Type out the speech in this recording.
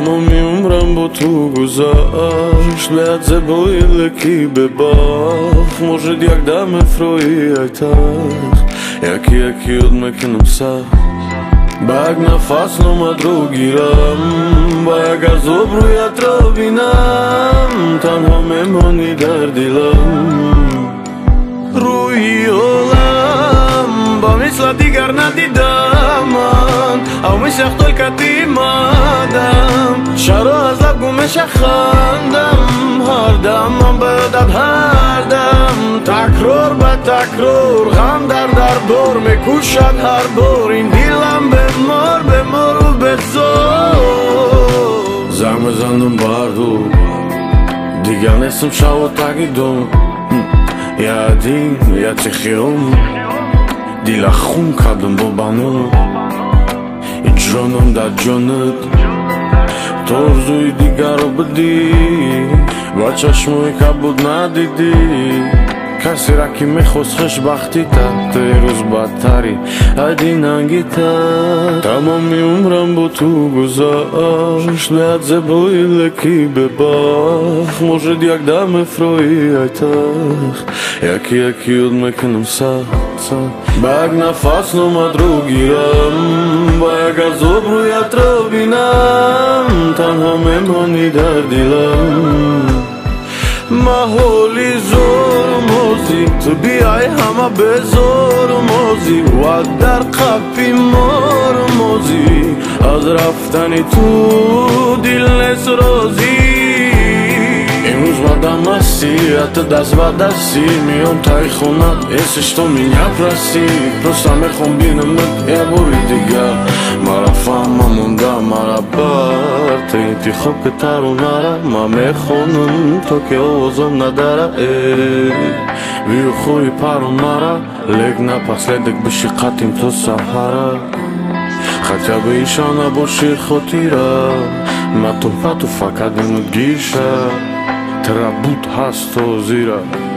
تمام عمرم با تو گذشت لحظه زیبایی لکی به باخ موجود یک دم افرایی ایتخ یکی یکی یاد میکنم سخت با یک نفس نومد رو گیرم با یک عذاب رویت را بینم تنها میمانی در دلم روی عالم با مثل دیگر ندیدم من او میشه اختال کتی مادم شرا از لب گمش خندم هر دم من بدد هر دم تکرار به تکرار غم در بار میکوشد هر بار این دیلم بمار و بزار زنگ بزندم بردو دیگر نیستم شو تگیدم یادیم یا تخیرم دیل خون کردم با بانو جانم در جانت ترزوی دیگر رو بدی با چشموی که بود ندیدی کسی را که میخواست خوشبختی تا توی روز بدتری هدی ننگی تا تمامی عمرم با تو گذشت لحظه زیبایی لکی به باخ موجود یک دم افرایی ایتخ یکی یکی یاد میکنم سخت با یک نفس نومد رو گیرم با یک عذاب رویت را بینم تنها میمانی در دلم محالی زور موزی تو بیای همه بزار موزی و در قفی مار موزی از رفتنی تو دل نیست رازی امروز مادم هستی حتی دست و دستی میام تای خونت ایسش تو میگم رستی پرستا میخوام بینمت یه باری دیگر مرا فهمم مونده مرا بر تا انتخاب که ترو نره ما میخونم تو که آوازم نداره بیو خوی پرو نره لیک نپسلیدک بشی قطیم تو سحره хотя бы еще на больше خطیره ما تو فقط گیشه ترابوت هست و زیره